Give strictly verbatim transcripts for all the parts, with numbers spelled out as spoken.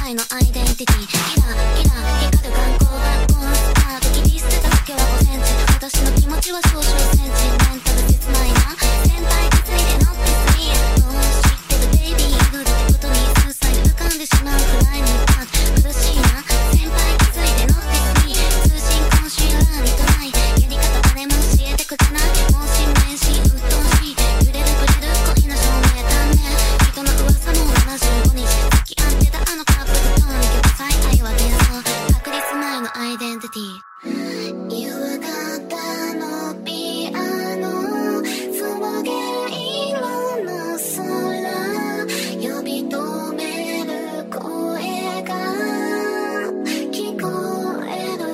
前のアイデンティティ、キラキラ光る眼光がコンスタート、切り捨てただけはごセンチ、私の気持ちは少々センチメンタル切ないな、先輩気づいて乗ってスリー、もう知ってるベイビーイグルってことにスーサイド浮かんでしまうくらいにパッ苦しいな、先輩気づいて乗ってスリー、通信今週ラーにトライ、やり方誰も教えてくれない、もう新名詞鬱陶しい、揺れるぶれる恋の証明断念、人の噂もななじゅうごにち、付き合ってたあのカップルと二極彩、愛は幻想、確率前のアイデンティティ、夕方のピアノつげる色の空、呼び止める声が聞こえる、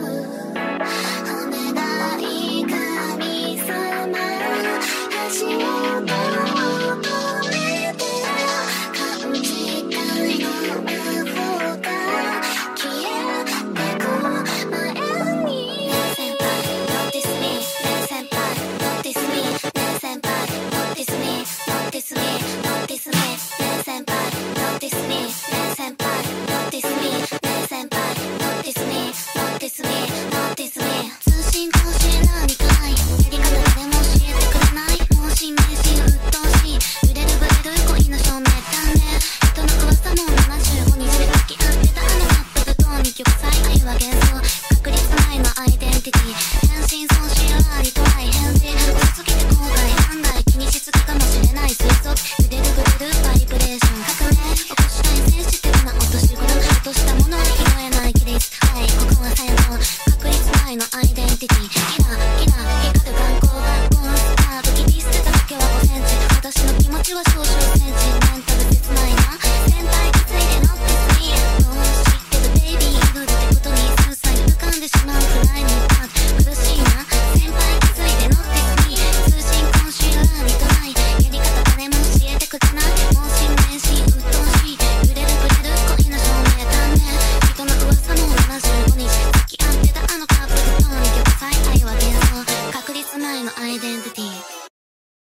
羽田い神様足元を止めて、感じたいの魔法が消えてく前に、先輩 Notice me ね、先輩 Notice me ね、先輩 Notice me Notice me Notice me ね、先輩 Notice me ね、先輩 Notice me ね、先輩 Notice me Notice me Notice me 通信更新ラーにトライ、やり方誰も教えてくれない、もう新名詞鬱陶しい、揺れるぶれる恋の証明断念、人の噂もななじゅうごにちで付き合ってたあのカップルと二極彩、愛は幻想、確率前のアイデンティティ、返信送信ラーにトライ、返事遅すぎて後悔、案外気にしすぎかもしれない推測、揺れるぶれるバイブレーション、革命起こしたいセンシティブな落とし頃、落としたものは拾えない亀裂、はいここは先頭、確率前のアイデンティティ、キラキラ光る眼光がコンスタート、切り捨てただけはごセンチ、私の気持ちは少々センチメンタル切ないな、先輩気づいて乗ってスリー、もう知ってるベイビーイグルってことにスーサイド浮かんでしまうくらいにパッ苦しいな、先輩気づいて乗ってスリー、通信今週ラーにトライ、やり方誰も教えてくれない、もう新名詞鬱陶しい、揺れるぶれる恋の証明断念、人の噂もななじゅうごにち、付き合ってたあのカップルと二極彩、愛は幻想、確率前のアイデンティティ。